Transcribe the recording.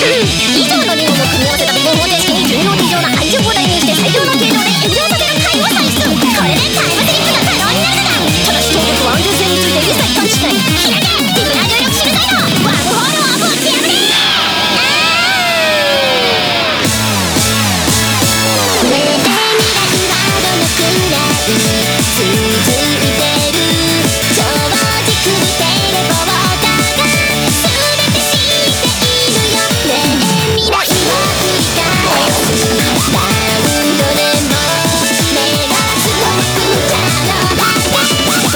以上の2問を組み合わせた微分方程式に重要で異常な愛情を代入して最良の形状で炎上させる回を算出。これでタイムスリップが可能になるのだ。ただし当局は安全性について一切関知しない。開け